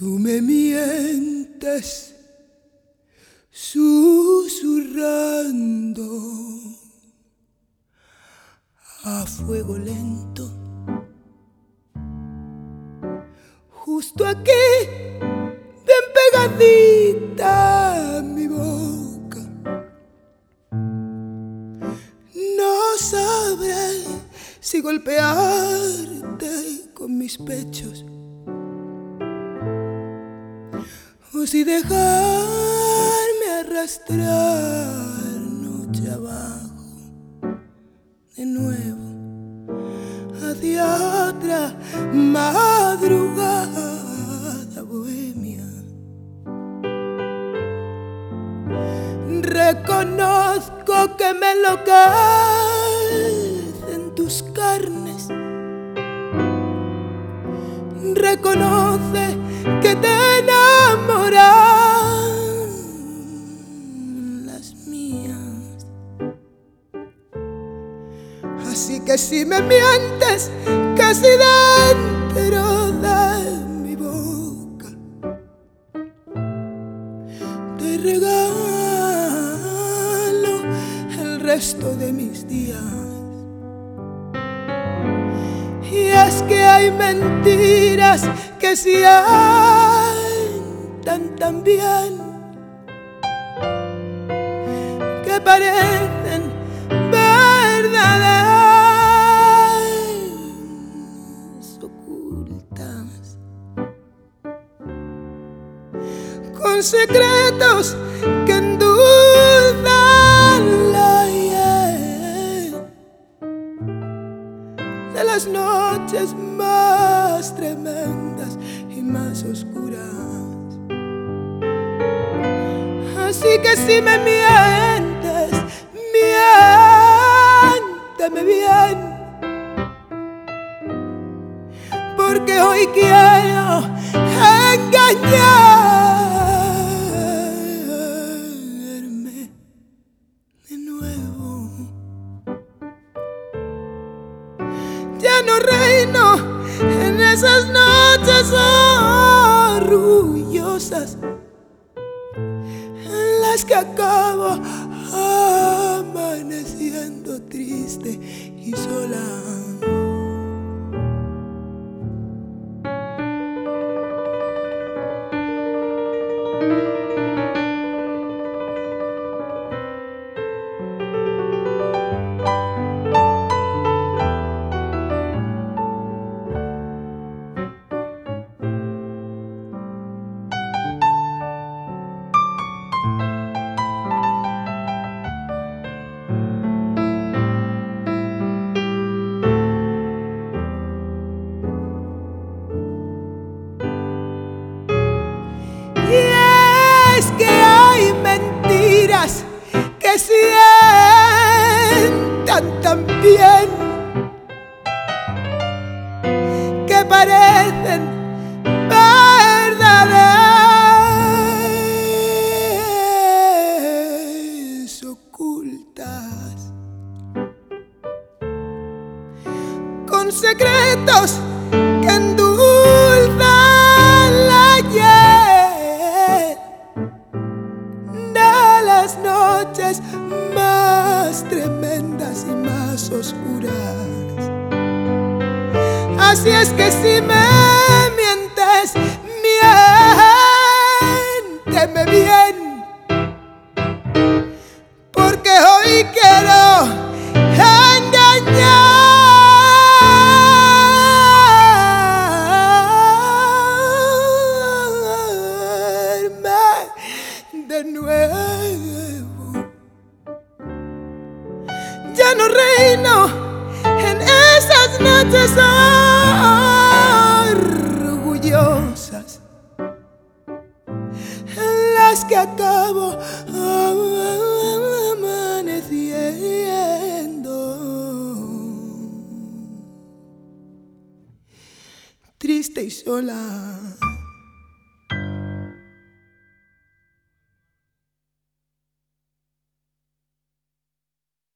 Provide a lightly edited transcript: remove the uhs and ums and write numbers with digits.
Tú me mientes susurrando a fuego lento, justo aquí, bien pegadita a mi boca. No sabré si golpearte con mis pechos o si dejarme arrastrar noche abajo de nuevo hacia otra madrugada bohemia. Reconozco que me enloquecen tus carnes. Reconoce que te enamoran las mías. Así que si me mientes casi dentro de mi boca, te regalo el resto de mis días. Y es que hay mentiras que sientan tan bien, que parecen verdades ocultas, con secretos que endulzan la hiel de las noches más tremendas y más oscuras. Así que si me mientes, miénteme bien, porque hoy quiero engañarme de nuevo. Ya no reino en esas noches orgullosas en las que acabo amaneciendo triste y sola. Que sientan tan bien, que parecen verdades ocultas, con secretos que endulzan la hiel de las noches más tremendas y más oscuras. Así es que si me mientes, miénteme bien, porque hoy quiero engañarme de nuevo. Ya no reino en esas noches orgullosas en las que acabo amaneciendo triste y sola.